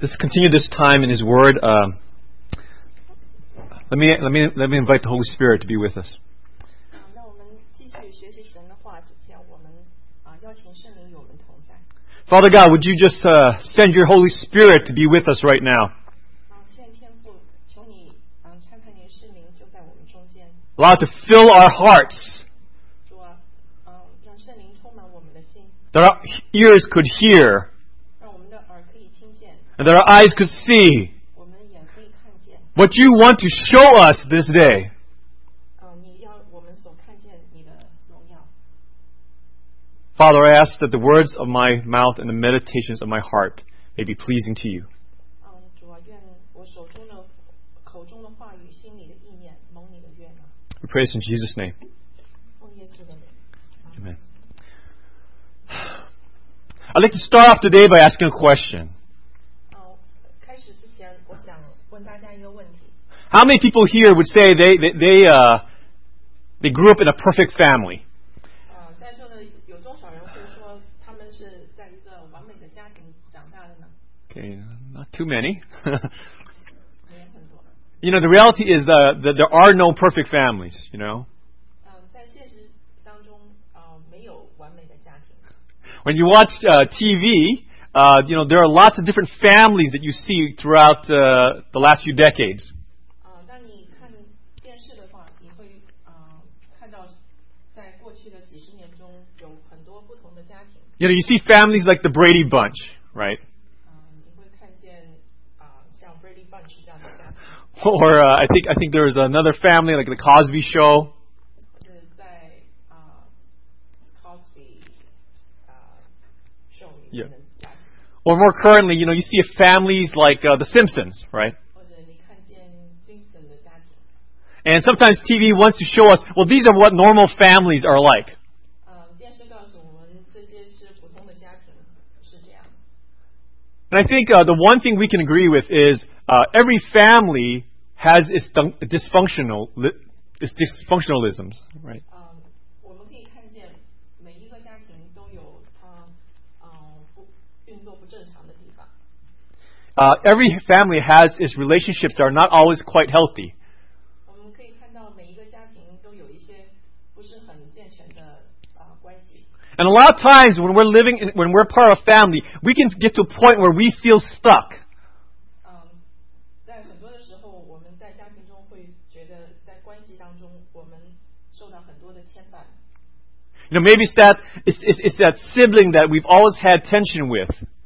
Let's continue this time in His Word. Let me invite the Holy Spirit to be with us. Father God, would you just send your Holy Spirit to be with us right now? Allow it to fill our hearts, that our ears could hear, and that our eyes could see what you want to show us this day. Father, I ask that the words of my mouth and the meditations of my heart may be pleasing to you. We pray this in Jesus' name. Amen. I'd like to start off today by asking a question. How many people here would say they grew up in a perfect family? Okay, not too many. The reality is that there are no perfect families, When you watch TV, there are lots of different families that you see throughout the last few decades. You see families like the Brady Bunch, right? Or I think there was another family like the Cosby Show. Yeah. Or more currently, you see families like The Simpsons, right? And sometimes TV wants to show us, well, these are what normal families are like. And I think the one thing we can agree with is every family has its dysfunctionalisms, right? Every family has its relationships that are not always quite healthy. And a lot of times when we're part of a family, we can get to a point where we feel stuck. Maybe it's that sibling that we've always had tension with.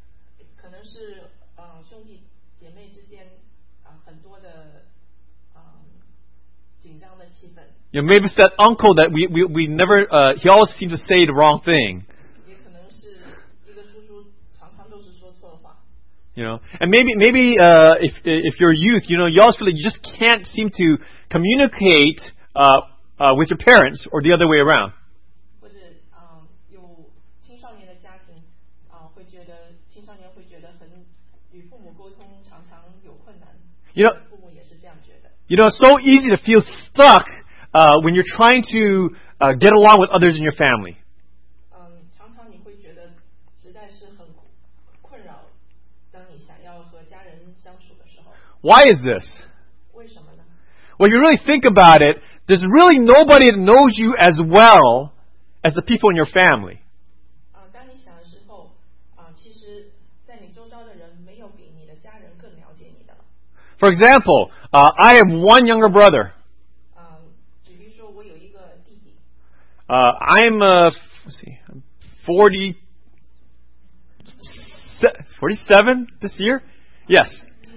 Maybe it's that uncle that we never, he always seems to say the wrong thing. And maybe if you're a youth, you always feel like you just can't seem to communicate with your parents or the other way around. It's so easy to feel stuck when you're trying to get along with others in your family. Why is this? Well, you really think about it, there's really nobody that knows you as well as the people in your family. For example, I have one younger brother. I'm 47 this year? Yes.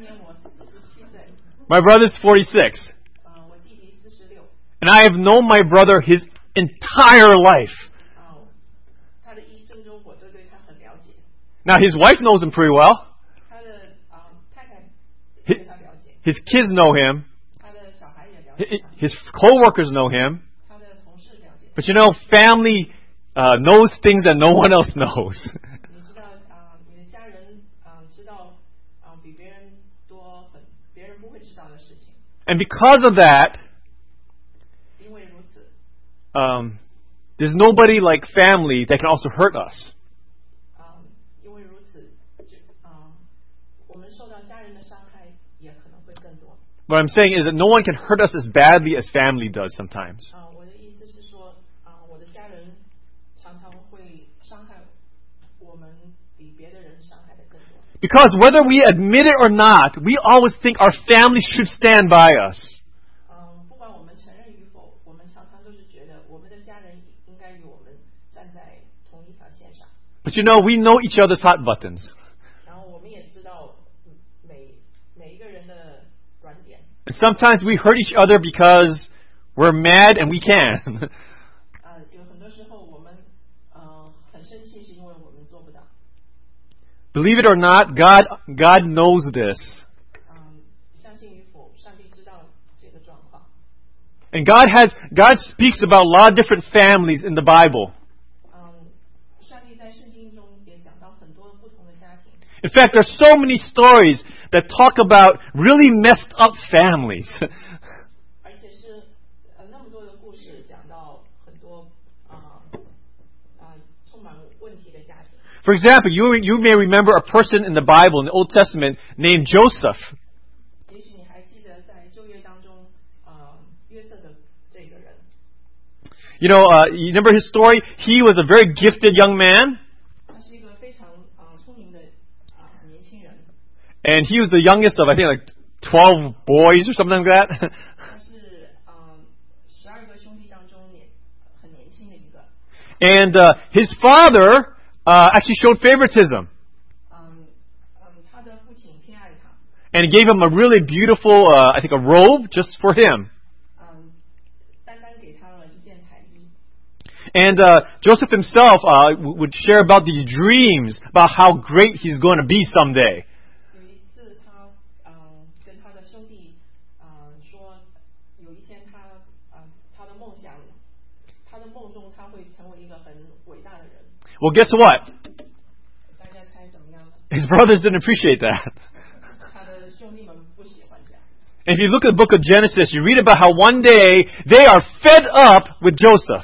My brother's 46. And I have known my brother his entire life. Now his wife knows him pretty well. His kids know him. His co-workers know him. But family knows things that no one else knows. And because of that, there's nobody like family that can also hurt us. What I'm saying is that no one can hurt us as badly as family does sometimes. Because whether we admit it or not, we always think our family should stand by us. But we know each other's hot buttons. And sometimes we hurt each other because we're mad and we can. Believe it or not, God knows this. And God speaks about a lot of different families in the Bible. In fact, there's so many stories that talk about really messed up families. For example, you may remember a person in the Bible, in the Old Testament, named Joseph. You remember his story? He was a very gifted young man. And he was the youngest of, I think, like 12 boys or something like that. And his father actually showed favoritism. And he gave him a really beautiful, I think, a robe just for him. And Joseph himself would share about these dreams, about how great he's going to be someday. Well, guess what? His brothers didn't appreciate that. And if you look at the book of Genesis, you read about how one day they are fed up with Joseph.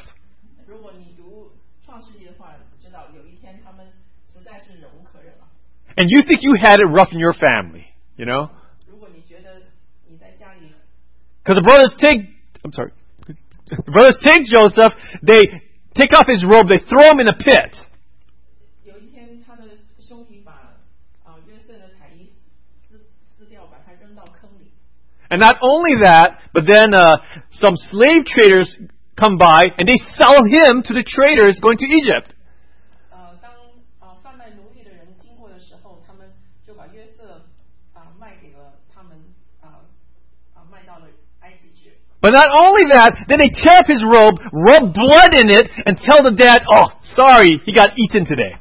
And you think you had it rough in your family, Because the brothers take Joseph, they take off his robe, they throw him in a pit. And not only that, but then some slave traders come by and they sell him to the traders going to Egypt. But not only that, then they tear up his robe, rub blood in it, and tell the dad, "Oh, sorry, he got eaten today."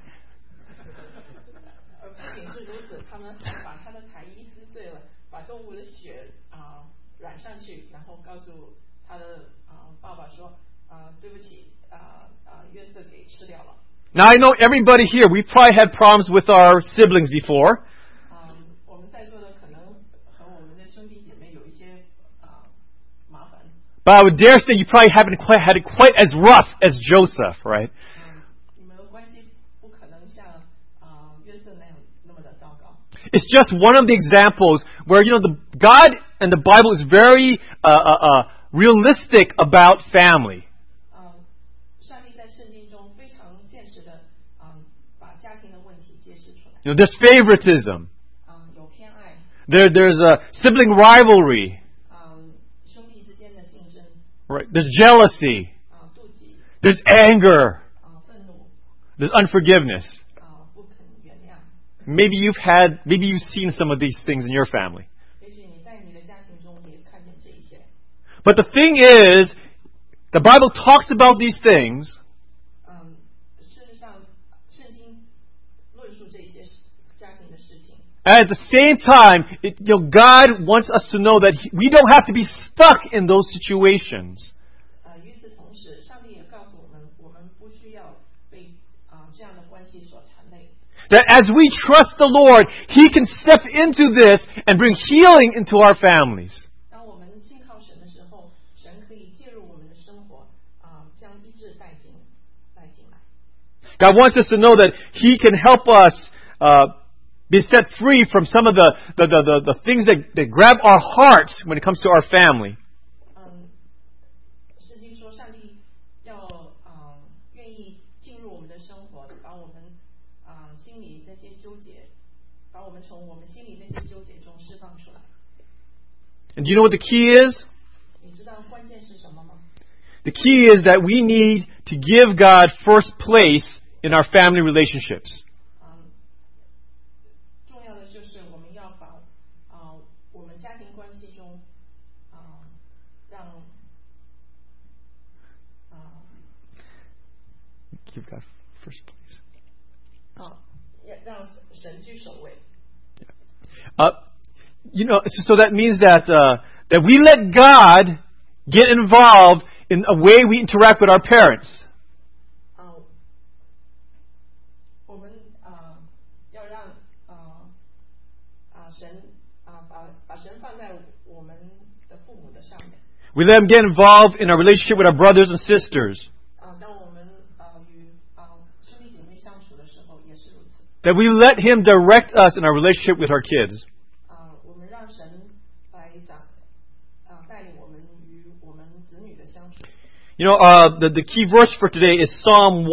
Now I know everybody here, we probably had problems with our siblings before. But I would dare say you probably haven't had it quite as rough as Joseph, right? It's just one of the examples where, the God and the Bible is very realistic about family. There's favoritism. There's a sibling rivalry. Right. There's jealousy. There's anger. There's unforgiveness. Maybe you've seen some of these things in your family. But the thing is, the Bible talks about these things. And at the same time, God wants us to know that we don't have to be stuck in those situations. That as we trust the Lord, He can step into this and bring healing into our families. God wants us to know that He can help us be set free from some of the things that grab our hearts when it comes to our family. 圣经说，上帝要愿意进入我们的生活，把我们心里那些纠结，把我们从我们心里那些纠结中释放出来。 And do you know what the key is? 你知道关键是什么吗？ The key is that we need to give God first place in our family relationships. 重要的就是我们要把我们家庭关系中让 Give God first place. 让神居首位。 So that means that we let God get involved in a way we interact with our parents. 我们要让神把神放在我们的父母的上面。 We let Him get involved in our relationship with our brothers and sisters. 当我们与兄弟姐妹相处的时候，也是如此。 That we let Him direct us in our relationship with our kids. 我们让神来带领我们与我们子女的相处。 You know, the key verse for today is Psalm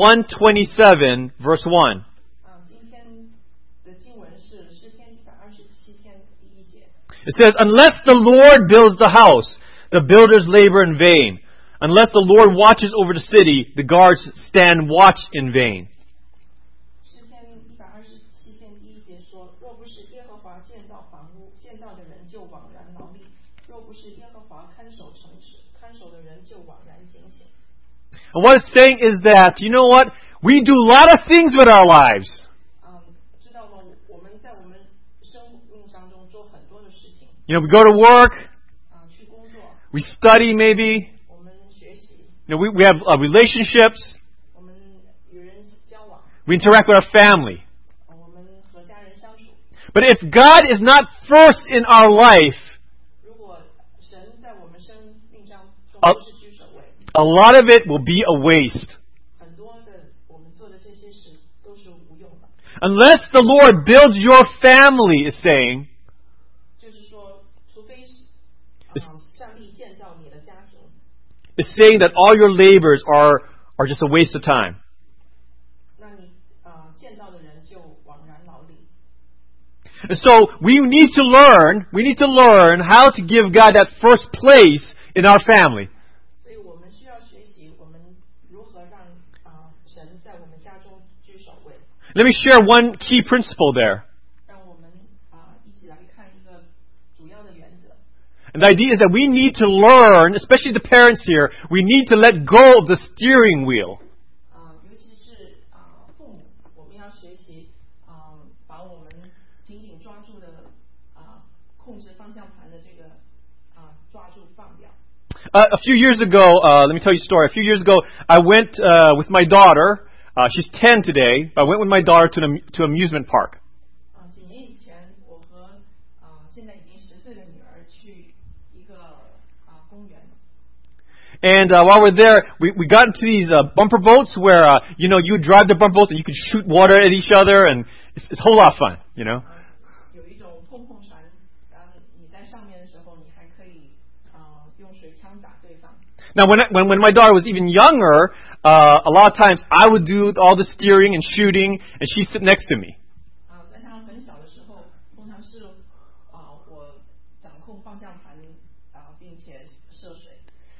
127, verse 1. 今天的经文是诗篇127篇第1节。 It says, "Unless the Lord builds the house, the builders labor in vain. Unless the Lord watches over the city, the guards stand watch in vain." 诗篇127篇第1节说：“若不是耶和华建造房屋，建造的人就枉然劳力；若不是耶和华看守城池，看守的人就枉然警醒。” And what it's saying is that, you know what? We do a lot of things with our lives. 知道吗？我们在我们生命当中做很多的事情。 You know, we go to work. 去工作。 We study maybe. 我们学习。 You know, we have relationships. 我们与人交往。 We interact with our family. 我们和家人相处。 But if God is not first in our life, 如果神在我们生命当中不是居首位， a lot of it will be a waste. 很多的我们做的这些事都是无用的。 Unless the Lord builds your family, is saying, 就是说，除非上帝建造你的家庭， is saying that all your labors are just a waste of time. 那你建造的人就枉然劳力。 And so we need to learn how to give God that first place in our family. 所以我们需要学习我们如何让神在我们家中居首位。 Let me share one key principle there. 让我们一起来看一个主要的原则。 And the idea is that we need to learn, especially the parents here, we need to let go of the steering wheel. 尤其是父母，我们要学习把我们紧紧抓住的控制方向盘的这个抓住放掉。 A few years ago, let me tell you a story. A few years ago, I went with my daughter. She's 10 today. I went with my daughter to an amusement park. 几年以前，我和现在已经10岁的女儿去一个公园。 And while we're there, we got into these bumper boats where you drive the bumper boats and you can shoot water at each other, and it's a whole lot of fun, you know. 有一种碰碰船，你在上面的时候，你还可以用水枪打对方。 Now, when my daughter was even younger, a lot of times I would do all the steering and shooting, and she'd sit next to me. 在她很小的时候，通常是我掌控方向盘并且射水。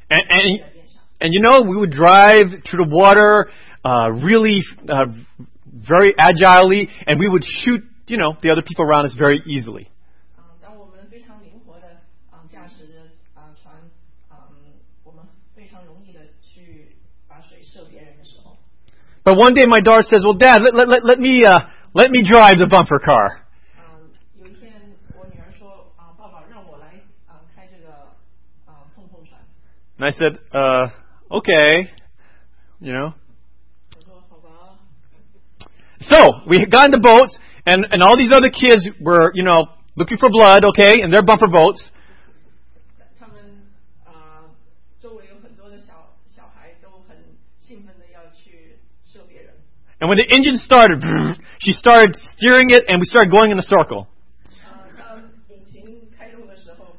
And we would drive through the water really very agilely, and we would shoot, the other people around us very easily. 当我们非常灵活的驾驶着船，我们非常容易的去把水射别人的时候。 But one day my daughter says, "Well, Dad, let me drive the bumper car." 有一天，我女儿说：“爸爸，让我来开这个碰碰船。” And I said, "Okay," 我说：“好吧。” So we got in the boats, and all these other kids were, looking for blood, okay, in their bumper boats. 他们周围有很多的小孩都很兴奋的要去射别人。 And when the engine started, she started steering it, and we started going in a circle. 当引擎开动的时候，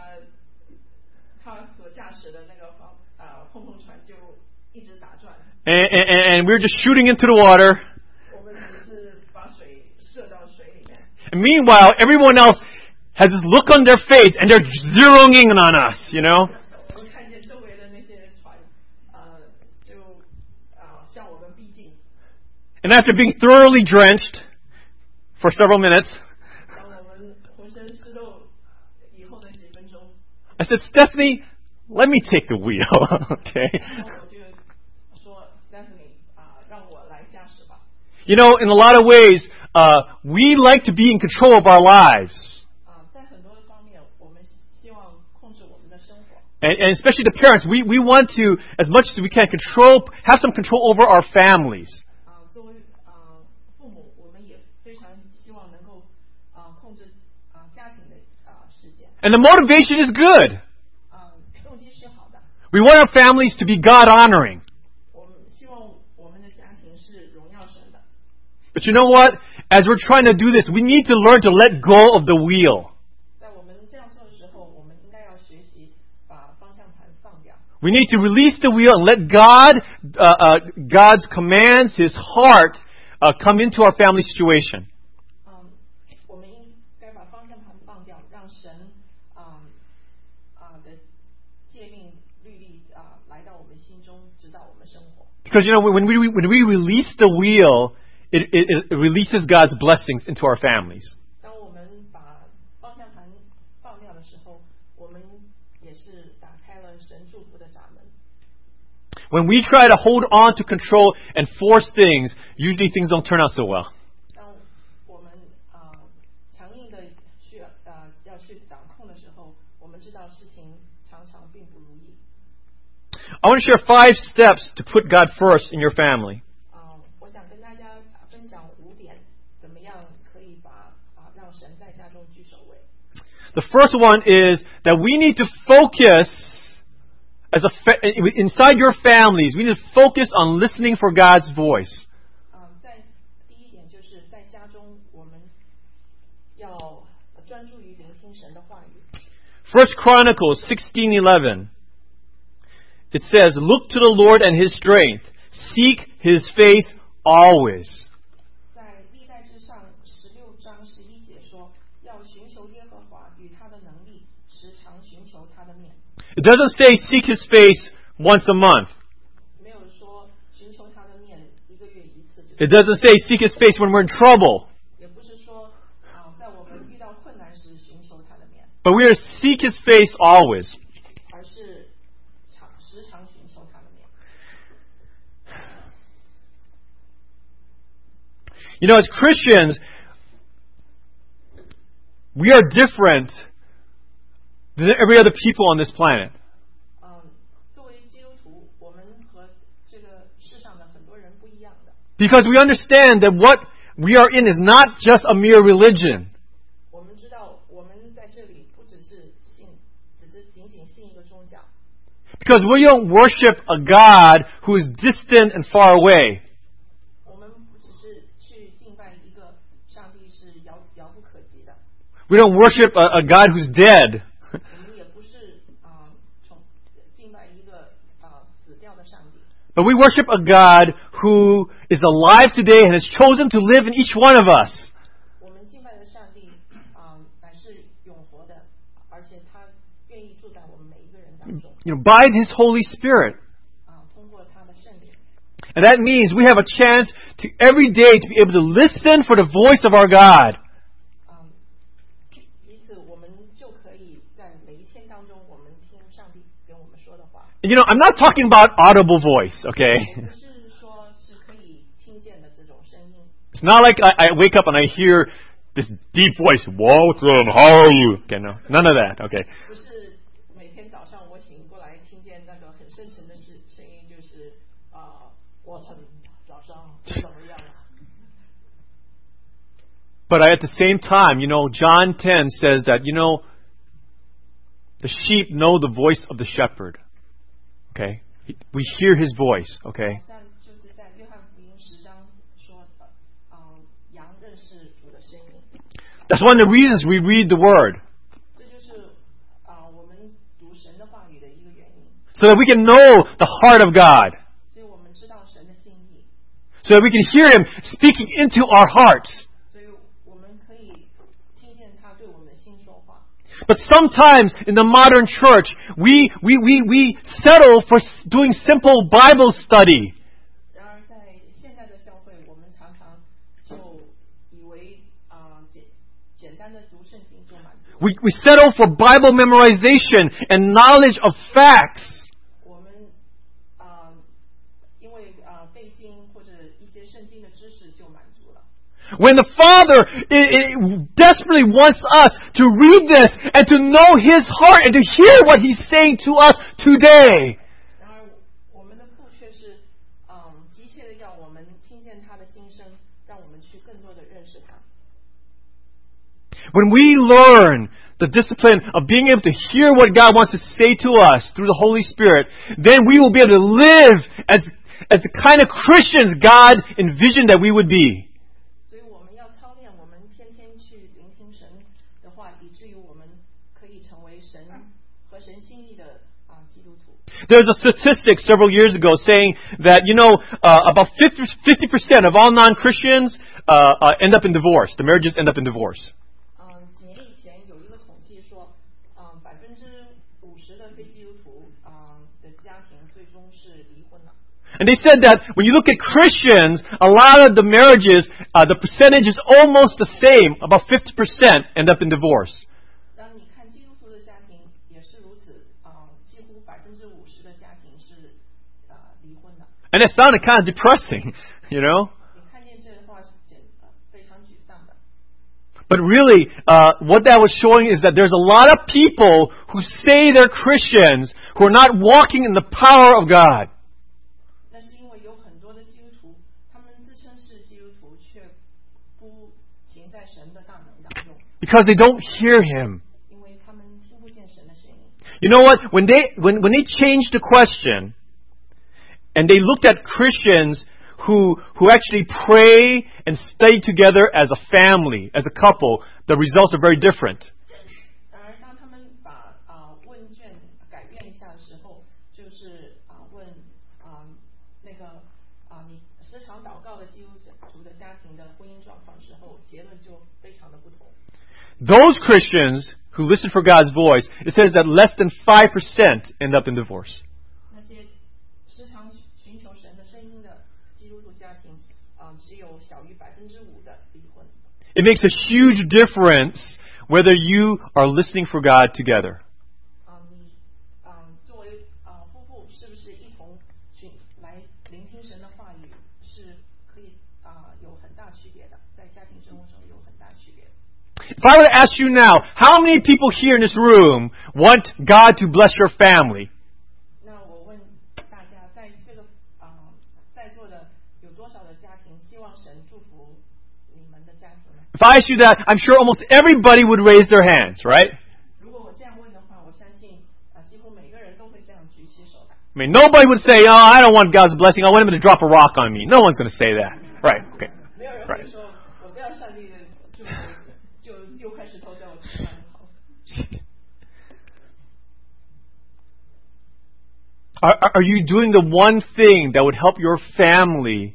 他所驾驶的那个碰碰船就一直打转。 And we were just shooting into the water. 我们只是把水射到水里面。 And meanwhile, everyone else has this look on their face, and they're zeroing in on us, you know. 我们看见周围的那些船，就向我们逼近。 And after being thoroughly drenched for several minutes, I said, Stephanie, let me take the wheel, okay? You know, in a lot of ways, we like to be in control of our lives. And especially the parents, we want to, as much as we can, have some control over our families. And the motivation is good. We want our families to be God-honoring. But you know what? As we're trying to do this, we need to learn to let go of the wheel. We need to release the wheel and let God's commands, His heart, come into our family situation. Because, you know, when we release the wheel, it releases God's blessings into our families. When we try to hold on to control and force things, usually things don't turn out so well. I want to share 5 steps to put God first in your family. The first one is that we need to focus, inside your families, we need to focus on listening for God's voice. First Chronicles 16:11. It says, "Look to the Lord and His strength. Seek His face always." It doesn't say seek His face once a month. It doesn't say seek His face when we're in trouble. But we are to seek His face always. You know, as Christians, we are different than every other people on this planet. Because we understand that what we are in is not just a mere religion. Because we don't worship a God who is distant and far away. We don't worship a God who's dead. But we worship a God who is alive today and has chosen to live in each one of us. You know, by His Holy Spirit. And that means we have a chance to every day to be able to listen for the voice of our God. You know, I'm not talking about audible voice, okay? It's not like I wake up and I hear this deep voice, "Walton, how are you?" Okay, no, none of that, okay. But at the same time, you know, John 10 says that, you know, the sheep know the voice of the shepherd. Okay? We hear His voice, okay? That's one of the reasons we read the Word. 这就是我们读神的话语的一个原因。 So that we can know the heart of God. 所以我们知道神的心意。 So that we can hear Him speaking into our hearts. 所以我们可以听见他对我们的心说话。 But sometimes in the modern church, we settle for doing simple Bible study. 然而在现代的教会，我们常常就以为简单的读圣经就满足。 We settle for Bible memorization and knowledge of facts. 我们因为背经或者一些圣经的知识就满足了。 When the Father desperately wants us to read this and to know His heart and to hear what He's saying to us today. 然而我们的父却是急切的要我们听见他的心声，让我们去更多的认识他。 When we learn the discipline of being able to hear what God wants to say to us through the Holy Spirit, then we will be able to live as the kind of Christians God envisioned that we would be. 所以我们要操练，我们天天去聆听神的话，以至于我们可以成为神和神心意的基督徒。 There's a statistic several years ago saying that, about 50% of all non-Christians end up in divorce. The marriages end up in divorce. 几年以前有一个统计说，50%的非基督徒的家庭最终是离婚了。 And they said that when you look at Christians, a lot of the marriages, the percentage is almost the same. About 50% end up in divorce. 当你看基督徒的家庭也是如此，几乎50%的家庭是离婚的。 And it sounded kind of depressing, 你看见这话是非常沮丧的。 But really, what that was showing is that there's a lot of people who say they're Christians who are not walking in the power of God. 那是因为有很多的基督徒，他们自称是基督徒，却不行在神的大能当中。 Because they don't hear Him. 因为他们听不见神的声音。 You know what? When they changed the question, and they looked at Christians who actually pray and stay together as a family, as a couple, the results are very different. 然而，当他们把问卷改变一下的时候，就是问那个你时常祷告的基督徒的家庭的婚姻状况时候，结论就非常的不同。 Those Christians who listen for God's voice, it says that less than 5% end up in divorce. 那些时常寻求神的声音的基督徒家庭，只有小于5%的离婚。 It makes a huge difference whether you are listening for God together. 你作为夫妇，是不是一同来聆听神的话语，是可以有很大区别的，在家庭生活中有很大区别的。 If I were to ask you now, how many people here in this room want God to bless your family? 那我问大家，在这个在座的有多少的家庭希望神祝福你们的家庭呢？ If I ask you that, I'm sure almost everybody would raise their hands, right? 如果我这样问的话，我相信几乎每个人都会这样举起手来。 I mean, nobody would say, "Oh, I don't want God's blessing. I want Him to drop a rock on me." No one's going to say that, right? Okay. 没有人会说，我不要上帝的祝福，就丢块石头在我头上好。 Are you doing the one thing that would help your family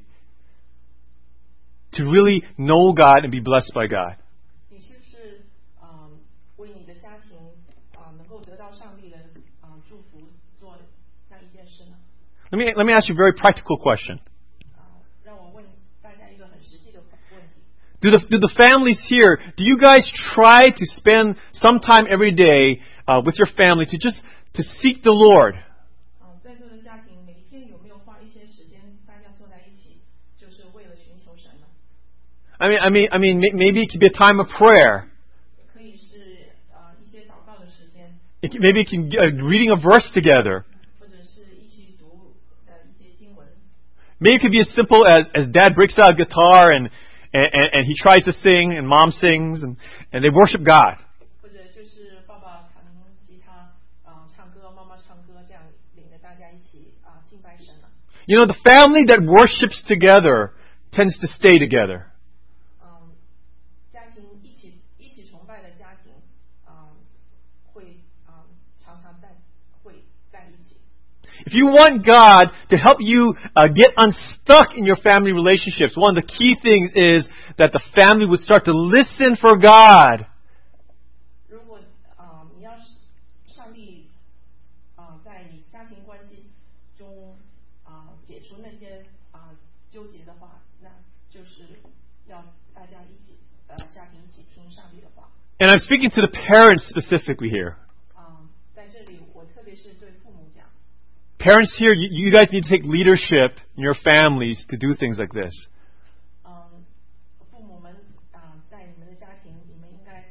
to really know God and be blessed by God? 你是不是为你的家庭能够得到上帝的祝福做那一件事呢？ Let me ask you a very practical question. 让我问大家一个很实际的问题。 Do the families here, do you guys try to spend some time every day with your family to seek the Lord? 在座的家庭每一天有没有花一些时间，大家坐在一起，就是为了寻求神呢？ I mean, maybe it could be a time of prayer. 可以是一些祷告的时间， Maybe it can be reading a verse together. 或者是一起读一些经文。 Maybe it could be as simple as Dad breaks out a guitar and he tries to sing and Mom sings and they worship God. 或者就是爸爸弹吉他，唱歌，妈妈唱歌，这样领着大家一起敬拜神了。 The family that worships together tends to stay together. 家庭一起会常常会在一起。 If you want God to help you get unstuck in your family relationships, one of the key things is that the family would start to listen for God. 如果你要上帝在你家庭关系中解除那些纠结的话，那就是要大家一起家庭一起听上帝的话。 And I'm speaking to the parents specifically here. 在这里我特别是对父母讲。 Parents here, you guys need to take leadership in your families to do things like this. 父母们在你们的家庭，你们应该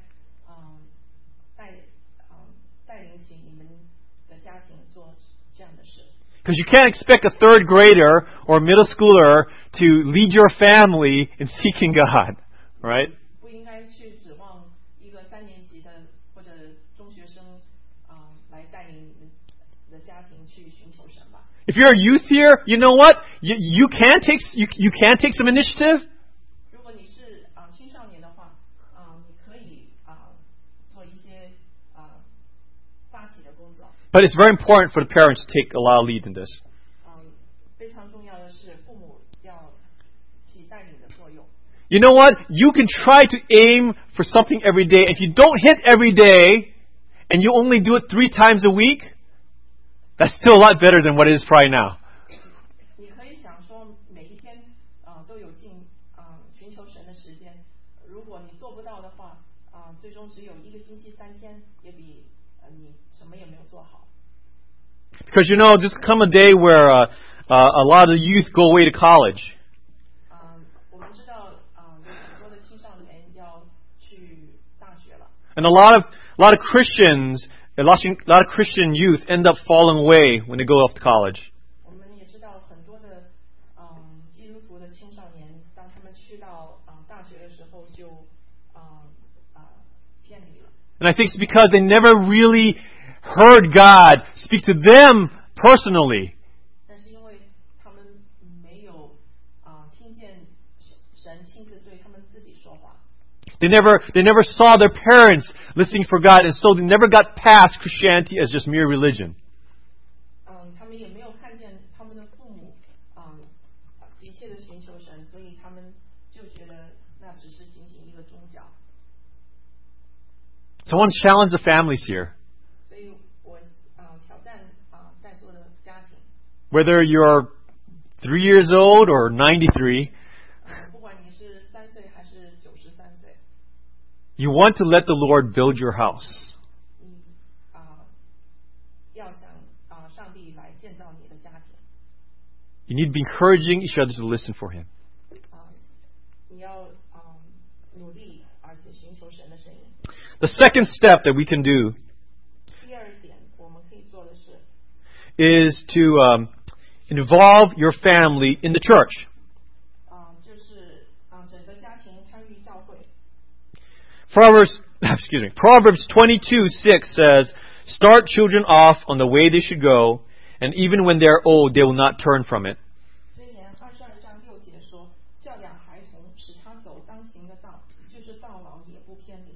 带领起你们的家庭做这样的事。 Because you can't expect a third grader or middle schooler to lead your family in seeking God, right? 不应该去指望一个3年级的或者中学生来带领你们的家庭去寻求神吧。 If you're a youth here, you know what? You can take some initiative. 如果你是青少年的话，你可以做一些发起的工作。 But it's very important for the parents to take a lot of lead in this. 非常重要的是父母要起带领的作用。 You know what? You can try to aim for something every day. If you don't hit every day, and you only do it 3 times a week, that's still a lot better than what it is right now. 你可以想说每一天都有寻求神的时间。如果你做不到的话，最终只有1个星期3天，也比你什么也没有做好。 Because just come a day where a lot of the youth go away to college. 我们知道有很多的青少年要去大学了。 And a lot of Christians, a lot of Christian youth end up falling away when they go off to college. 我们也知道很多的基督徒的青少年，当他们去到大学的时候就偏离了。 And I think it's because they never really heard God speak to them personally. 但是因为他们没有听见神亲自对他们自己说话。 They never saw their parents listening for God, and so they never got past Christianity as just mere religion. 他们也没有看见他们的父母急切的寻求神，所以他们就觉得那只是仅仅一个宗教。 So I want to challenge the families here. 所以我挑战在座的家庭。 Whether you're 3 years old or 93, 不管你是3岁还是93岁。 you want to let the Lord build your house. 你要想上帝来建造你的家庭。 You need to be encouraging each other to listen for Him. 你要努力而且寻求神的声音。 The second step that we can do 第二点我们可以做的是 is to involve your family in the church. 就是整个家庭参与教会。 Proverbs 22:6 says, "Start children off on the way they should go, and even when they are old, they will not turn from it." 箴言22章6节说，教养孩童，使他走当行的道，就是到老也不偏离。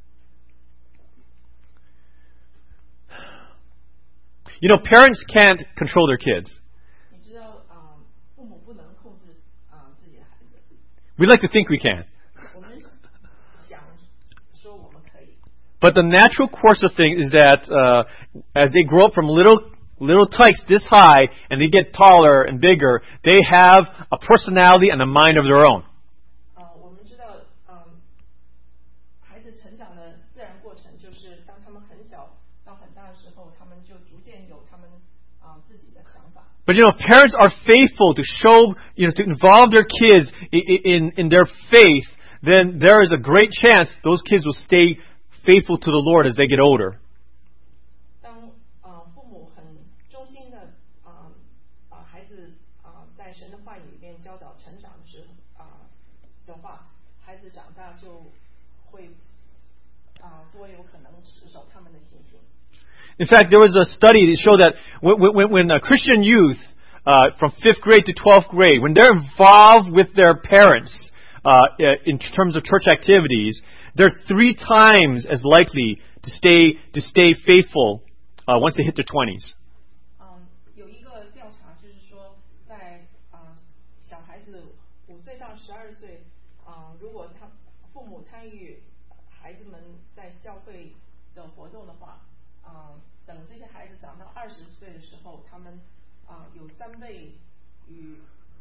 Parents can't control their kids. 你知道父母不能控制自己的孩子。 We like to think we can. 我们想说我们可以。 But the natural course of things is that as they grow up from little tykes this high and they get taller and bigger, they have a personality and a mind of their own. 我们知道孩子成长的自然过程就是当他们很小到很大的时候，他们就逐渐有他们自己的想法。 But if parents are faithful to show, to involve their kids in their faith, then there is a great chance those kids will stay faithful to the Lord as they get older. 当父母很忠心的把孩子在神的话语里面教导成长的话，孩子长大就会多有可能持守他们的信心。 In fact, there was a study that showed that when Christian youth from 5th grade to 12th grade, when they're involved with their parents, in terms of church activities, they're 3 times as likely to stay faithful once they hit their 20s. 有一个调查就是说，在小孩子5岁到12岁，如果他父母参与孩子们在教会的活动的话，等这些孩子长到20岁的时候，他们有3倍与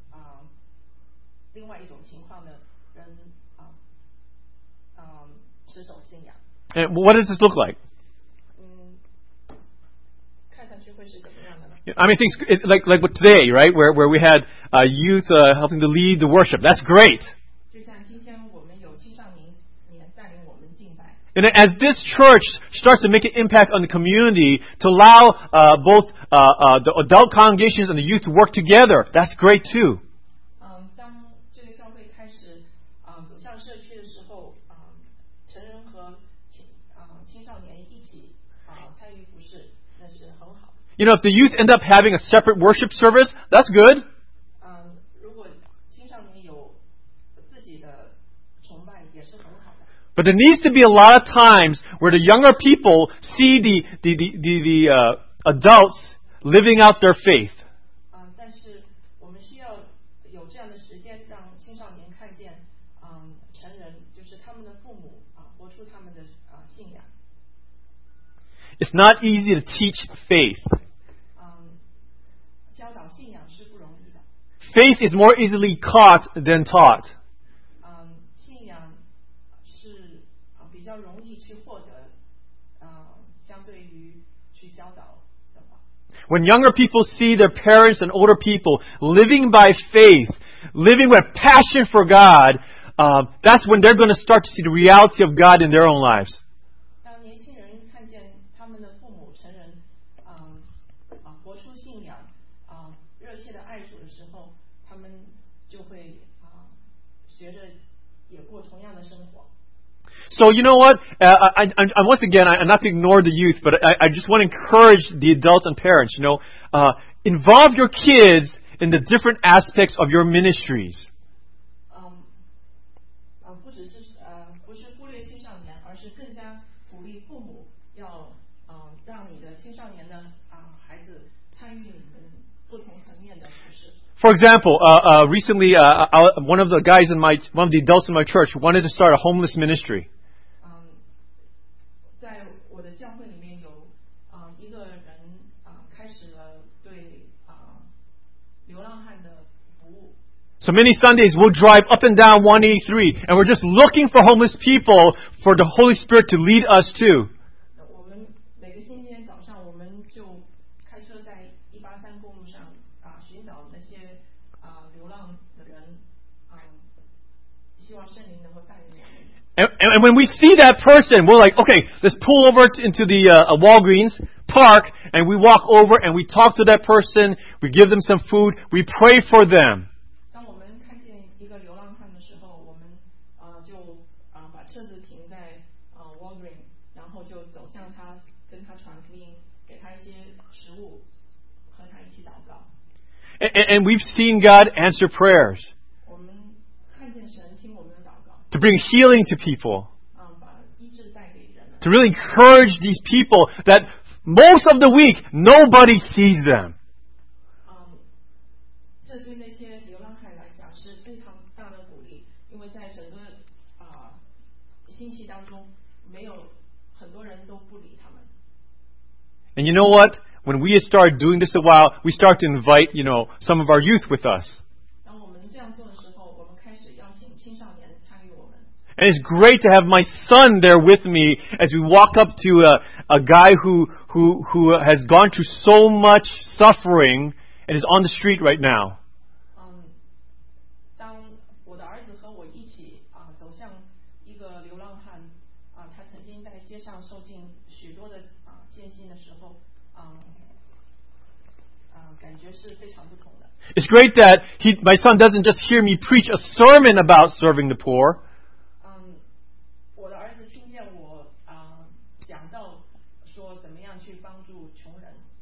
另外一种情况的人持守信仰。 And what does this look like? 看上去会是怎么样的呢？ I mean, things like today, right, where we had youth helping to lead the worship. That's great. 就像今天我们有青少年带领我们敬拜。 And as this church starts to make an impact on the community, to allow both the adult congregations and the youth to work together, that's great too. 当这个教会开始走向社区的时候，成人和青少年一起参与服事，那是很好。 You know, if the youth end up having a separate worship service, that's good. 如果青少年有自己的崇拜，也是很好的。 But there needs to be a lot of times where the younger people see the adults living out their faith. 但是我们需要有这样的时间，让青少年看见，成人就是他们的父母活出他们的信仰。 It's not easy to teach faith. 教导信仰是不容易的。 Faith is more easily caught than taught. 信仰是比较容易去获得，相对于去教导的话。 When younger people see their parents and older people living by faith, living with passion for God, that's when they're going to start to see the reality of God in their own lives. 当年轻人看见他们的父母成人，活出信仰，热切的爱主的时候，他们就会学着也过同样的生活。 So you know what? Once again, I'm not to ignore the youth, but I just want to encourage the adults and parents. You know, involve your kids in the different aspects of your ministries. 不是忽略青少年，而是更加鼓励父母要让你的青少年的孩子参与你们不同层面的服事。 For example, recently, one of the adults in my church wanted to start a homeless ministry. 在我的教会里面有一个人开始了对流浪汉的服务。 So many Sundays we'll drive up and down 183, and we're just looking for homeless people for the Holy Spirit to lead us to. 我们每个星期天早上，我们就开车在183公路上寻找那些流浪的人，希望圣灵能够带领我们。 And when we see that person, we're like, okay, let's pull over into the Walgreens, park, and we walk over and we talk to that person, we give them some food, we pray for them. 当我们看见一个流浪汉的时候，我们就把车子停在Walgreens，然后就走向他，跟他传福音，给他一些食物，和他一起祷告。 And we've seen God answer prayers. 我们看见神听我们的祷告。 To bring healing to people. 把医治带给人们。 To really encourage these people that most of the week nobody sees them. 这对那些流浪汉来讲是非常大的鼓励，因为在整个星期当中，没有很多人都不理他们。 And you know what? When we start doing this a while, we start to invite, some of our youth with us. 当我们这样做的时候，我们开始邀请青少年参与我们。 And it's great to have my son there with me as we walk up to a guy who has gone through so much suffering and is on the street right now. 当我的儿子和我一起走向一个流浪汉，他曾经在街上受尽许多的艰辛的时候，感觉是非常不同的。 It's great that my son doesn't just hear me preach a sermon about serving the poor. 我的儿子听见我讲到说怎么样去帮助穷人。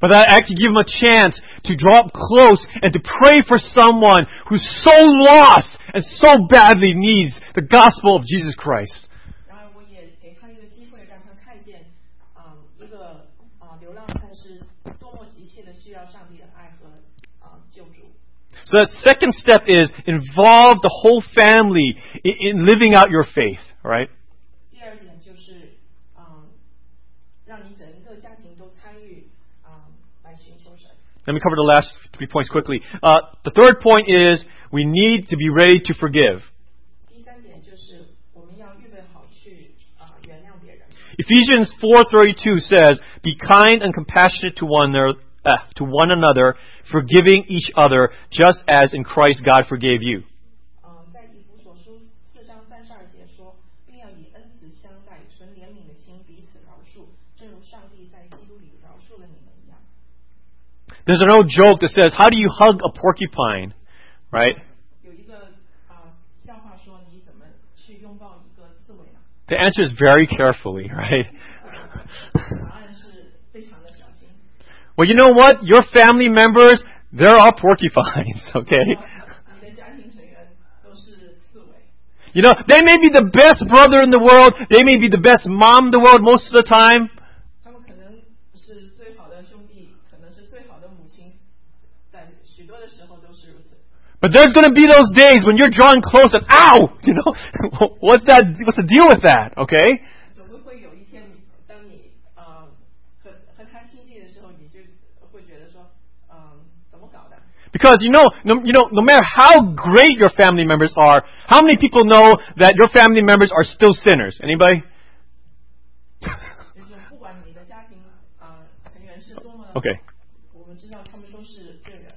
But that actually give them a chance to draw up close and to pray for someone who's so lost and so badly needs the gospel of Jesus Christ. 然而，我也给他一个机会，让他看见，一个流浪汉是多么急切的需要上帝的爱和救助。 So that second step is involve the whole family in living out your faith, right? 第二点就是，让你整个家庭都参与，来寻求神。 Let me cover the last 3 points quickly. The third point is we need to be ready to forgive. 第三点就是我们要预备好去原谅别人。 Ephesians 4:32 says, "Be kind and compassionate to one another, forgiving each other, just as in Christ God forgave you." 在以弗所书4章32节说，并要以恩慈相待，存怜悯的心，彼此饶恕，正如上帝在基督里饶恕了你们一样。 There's an old joke that says, "How do you hug a porcupine?" Right? 有一个笑话说，你怎么去拥抱一个刺猬呢？ The answer is very carefully, right? 答案是非常的小心。 Well, you know what? Your family members, they're all porcupines, okay? 你的家庭成员都是刺猬。 You know, they may be the best brother in the world. They may be the best mom in the world most of the time. 他们可能是最好的兄弟，可能是最好的母亲，在许多的时候都是如此。 But there's going to be those days when you're drawing close and, ow! You know, what's the deal with that, okay? 总会有一天，当你和他亲近的时候，你就会觉得说，怎么搞的？ Because no matter how great your family members are, how many people know that your family members are still sinners? Anybody? 就是不管你的家庭成员是多么的， Okay. 我们知道他们都是罪人。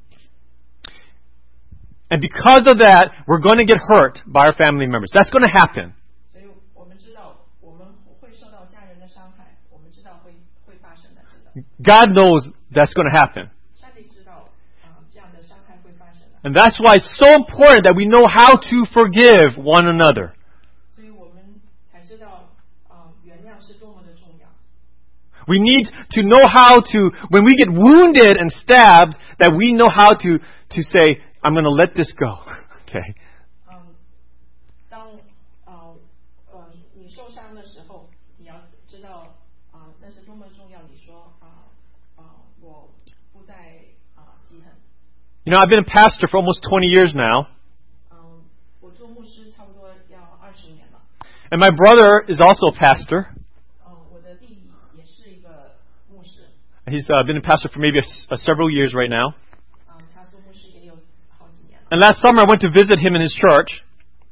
And because of that, we're going to get hurt by our family members. That's going to happen. 所以我们知道我们会受到家人的伤害，我们知道会发生的，知道。 God knows that's going to happen. 上帝知道这样的伤害会发生的。 And that's why it's so important that we know how to forgive one another. 所以我们才知道原谅是多么的重要。 We need to know how to, when we get wounded and stabbed, that we know how to say, I'm going to let this go. Okay. 当你受伤的时候，你要知道那是多么重要。你说我不再记恨。 You know, I've been a pastor for almost 20 years now. 我做牧师差不多要20年了。 And my brother is also a pastor. 我的弟弟也是一个牧师。 He's been a pastor for maybe several years right now. 他做牧师也有好几年了。 And last summer I went to visit him in his church.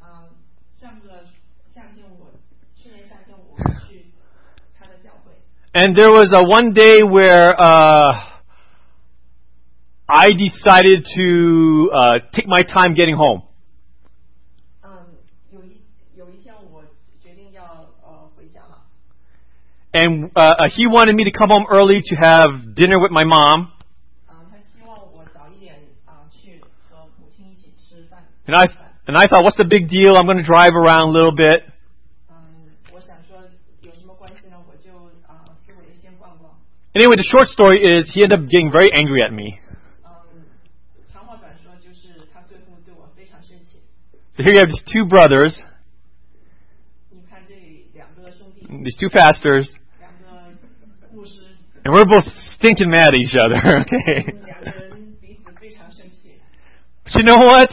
去年夏天我去他的教会。 And there was one day where I decided to take my time getting home. 有一天我决定要回家了。 And he wanted me to come home early to have dinner with my mom. 他希望我早一点去和母亲一起吃饭。 And I thought, what's the big deal? I'm going to drive around a little bit. 我想说有什么关系呢？我就思维先逛逛。 Anyway, the short story is he ended up getting very angry at me. 长话短说，就是他最后对我非常生气。 So here you have these two brothers, 你看这两个兄弟， these two pastors, 两个牧师， and we're both stinking mad at each other. Okay. 两个人彼此非常生气。 But you know what?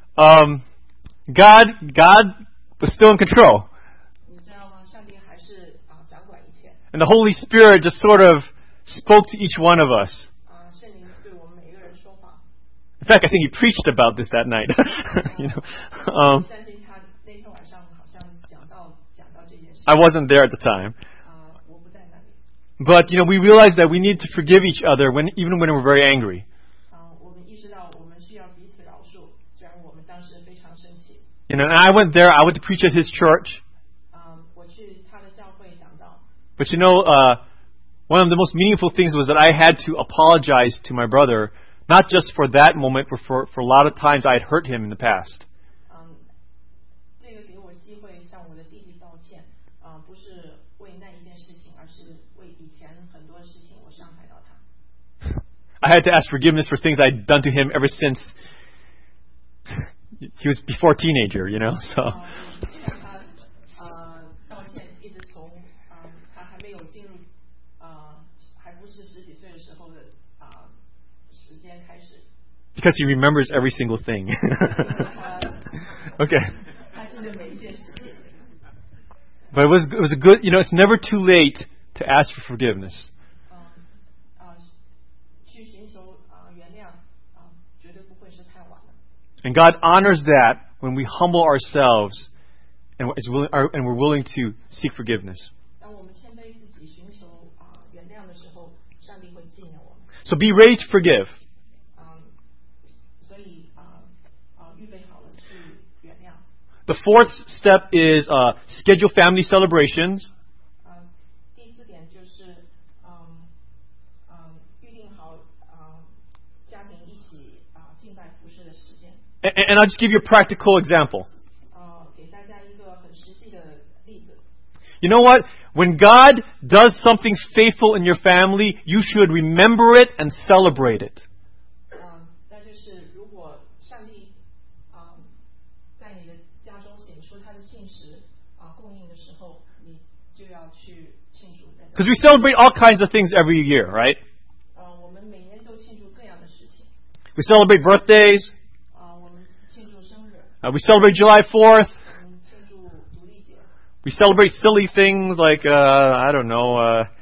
God was still in control. 你知道吗？上帝还是掌管一切。 And the Holy Spirit just sort of spoke to each one of us. 圣灵对我们每个人说话。 In fact, I think he preached about this that night. You know, 相信他那天晚上好像讲到这件事。 I wasn't there at the time. 我不在那里。 But, you know, we realized that we need to forgive each other even when we're very angry. 我们意识到我们需要彼此饶恕，虽然我们当时非常生气。 You know, and I went to preach at his church. 我去他的教会讲道。 But you know, one of the most meaningful things was that I had to apologize to my brother, not just for that moment, but for a lot of times I had hurt him in the past. 这个给我机会向我的弟弟道歉，不是为那一件事情，而是为以前很多事情我伤害到他。 I had to ask forgiveness for things I'd done to him ever since he was before teenager, so. 道歉一直从他还没有进入还不是十几岁的时候的时间开始。 Because he remembers every single thing. Okay. 他记得每一件事情。 But it was a good, it's never too late to ask for forgiveness. 去寻求原谅绝对不会是太晚了。 And God honors that when we humble ourselves and we're willing to seek forgiveness. 当我们谦卑自己寻求原谅的时候，上帝会纪念我们。 So be ready to forgive. 所以预备好了去原谅。 The fourth step is schedule family celebrations. 第四点就是预定好家庭一起敬拜服侍的时间。 And I'll just give you a practical example. 给大家一个很实际的例子。 You know what? When God does something faithful in your family, you should remember it and celebrate it. 那就是如果上帝在你的家中显出他的信实供应的时候，你就要去庆祝。 Because we celebrate all kinds of things every year, right? 我们每年都庆祝各样的事情。 We celebrate birthdays. 我们庆祝生日。 We celebrate July 4th. 我们庆祝独立节。 We celebrate silly things like, I don't know,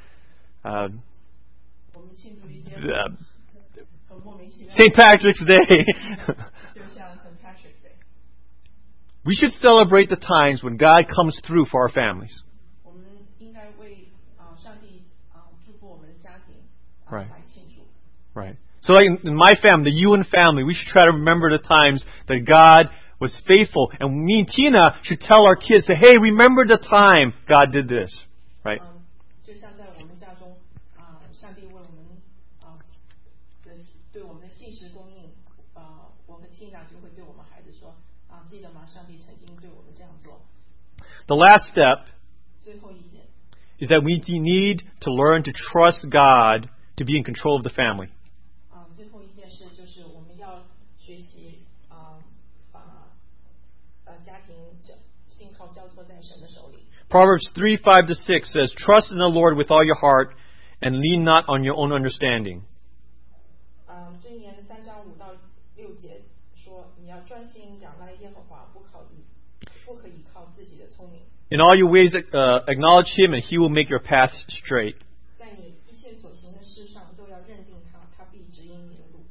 我们庆祝一些很莫名其妙。 St. Patrick's Day. 就像 St. Patrick's Day。 We should celebrate the times when God comes through for our families. 我们应该为上帝祝福我们的家庭来庆祝。 Right. So like in my family, the Ewan family, we should try to remember the times that God was faithful. And me and Tina should tell our kids, say, hey, remember the time God did this. Right? 就像在我们家中上帝为我们对我们的信实供应我们 Tina 就会对我们孩子说记得吗？上帝曾经对我们这样做。 The last step 最后一件 is that we need to learn to trust God to be in control of the family. 最后一件事就是我们要学习把家庭信靠交托在神的手里。 Proverbs 3:5-6 says, trust in the Lord with all your heart and lean not on your own understanding. 箴言3章5到6节说，你要专心仰赖耶和华，不可以靠自己的聪明。 In all your ways acknowledge Him and He will make your paths straight. 在你一切所行的事上都要认定他，他必指引你的路。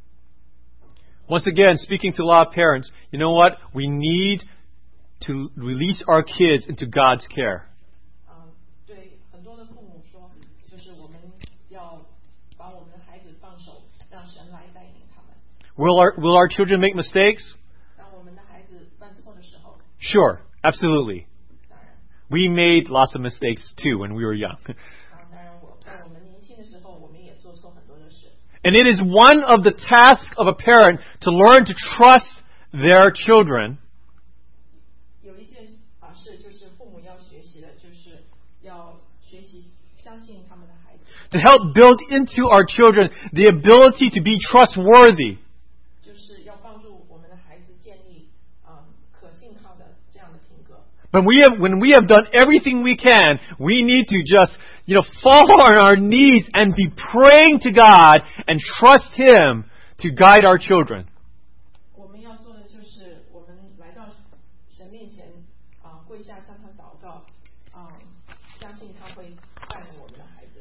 Once again, speaking to a lot of parents, you know what? We need to release our kids into God's care. 对很多的父母说，就是我们要把我们的孩子放手，让神来带领他们。 Will our children make mistakes? 当我们的孩子犯错的时候， Sure, absolutely. 当然， We made lots of mistakes too when we were young. 当然在我们年轻的时候，我们也做错很多的事。 And it is one of the tasks of a parent to learn to trust their children. 有一件事就是父母要学习的，就是要学习相信他们的孩子。 To help build into our children the ability to be trustworthy. 就是要帮助我们的孩子建立可信靠的这样的品格。 When we have done everything we can, we need to just, fall on our knees and be praying to God and trust Him to guide our children. 我们要做的就是我们来到神面前跪下向他祷告相信他会带领我们的孩子。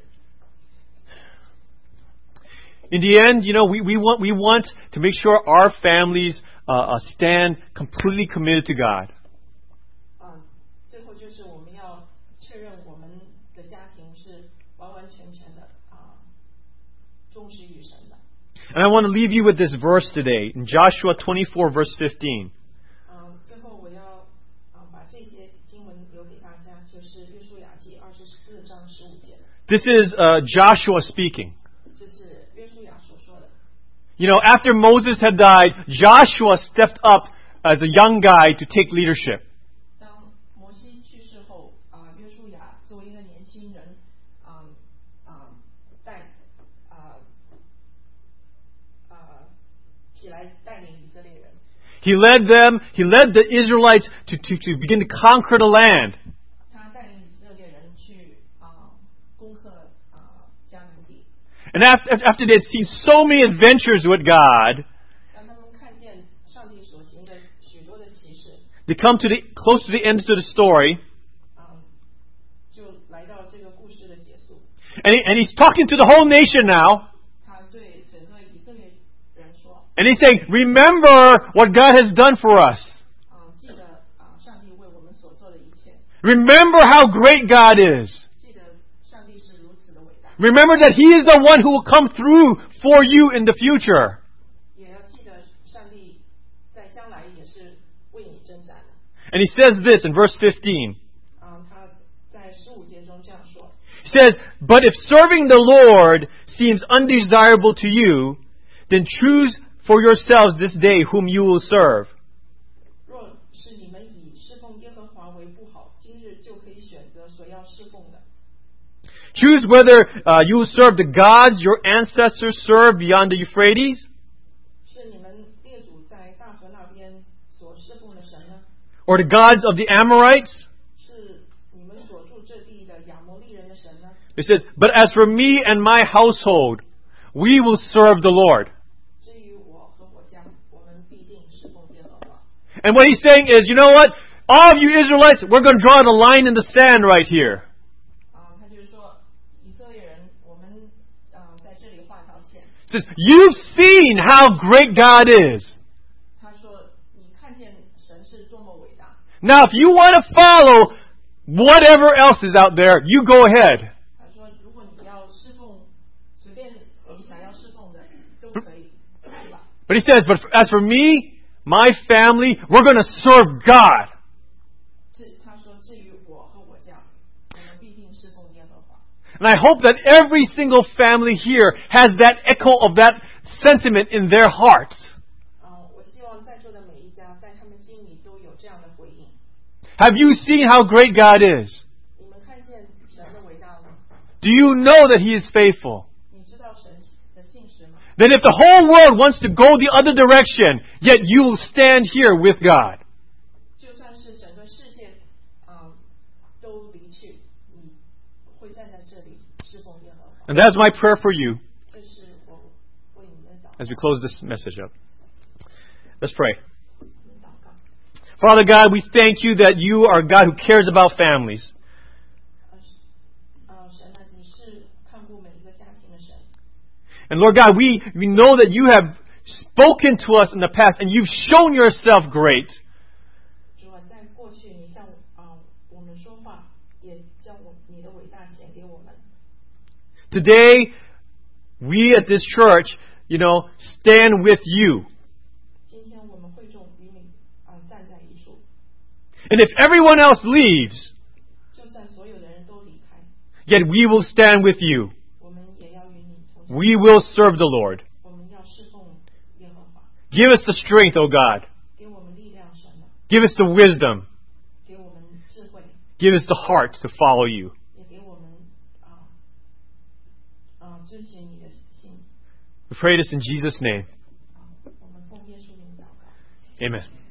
In the end, we want to make sure our families stand completely committed to God. 最后就是我们要确认我们的家庭是完完全全的忠实于神的。 And I want to leave you with this verse today in Joshua 24, verse 15. 最后我要把这节经文留给大家，就是约书亚记24章15节。 This is Joshua speaking. 这是约书亚所说的。 After Moses had died, Joshua stepped up as a young guy to take leadership. 当摩西去世后，约书亚作为一个年轻人， 起来带领以色列人。 He led the Israelites to begin to conquer the land. 他带领以色列人去攻克迦南地。 And after they had seen so many adventures with God, 让他们看见上帝所行的许多的奇事。 they come close to the end of the story. 就来到这个故事的结束。 And he's talking to the whole nation now. 他对整个以色列人说。 And he's saying, remember what God has done for us. 记得上帝为我们所做的一切。 Remember how great God is. 记得上帝是如此的伟大。 Remember that He is the one who will come through for you in the future. 也要记得上帝在将来也是为你征战的。 And he says this in verse 15. 他在15节中这样说。 He says, but if serving the Lord seems undesirable to you, then choose for yourselves this day whom you will serve. 若是你们以侍奉耶和华为不好，今日就可以选择所要侍奉的。 Choose whether you will serve the gods your ancestors served beyond the Euphrates, 是你们列祖在大河那边所侍奉的神呢， or the gods of the Amorites. 是你们所住这地的亚摩利人的神呢？ He says, but as for me and my household, we will serve the Lord. 至于我和我家，我们必定侍奉耶和华。 And what he's saying is, you know what? All of you Israelites, we're going to draw the line in the sand right here. 他就是说，以色列人，我们在这里画条线。 He says, you've seen how great God is. 他说，你看见神是多么伟大。 Now, if you want to follow whatever else is out there, you go ahead. 他说，如果你要侍奉，随便你想要侍奉的都可以，是吧？ But he says, but as for me, my family, we're going to serve God. 他说，至于我和我家，我们必定侍奉耶和华。 And I hope that every single family here has that echo of that sentiment in their hearts. 我希望在座的每一家，在他们心里都有这样的回应。 Have you seen how great God is? 你们看见神的伟大吗？ Do you know that He is faithful? 你知道神的信实吗？ Then if the whole world wants to go the other direction, yet you will stand here with God. 就算是整个世界都离去，你会站在这里侍奉耶和华。 And that's my prayer for you 这是我为你们祷告。 as we close this message up. Let's pray. 祷告。 Father God, we thank you that you are a God who cares about families. 神啊，你是看顾每一个家庭的神。 And Lord God, we know that you have spoken to us in the past and you've shown yourself great. 主啊，在过去你向我们说话，也将你的伟大显给我们。 Today, we at this church, stand with you. 今天我们会众与你站在一处， And if everyone else leaves, 就算所有的人都离开， yet we will stand with you. 我们也要与你同行。 We will serve the Lord. 我们要侍奉耶和华， Give us the strength, O God. 给我们力量，神啊， Give us the wisdom. 给我们智慧， Give us the heart to follow you. 也给我们遵循你的心。 We pray this in Jesus' name. 我们奉耶稣名祷告。 Amen.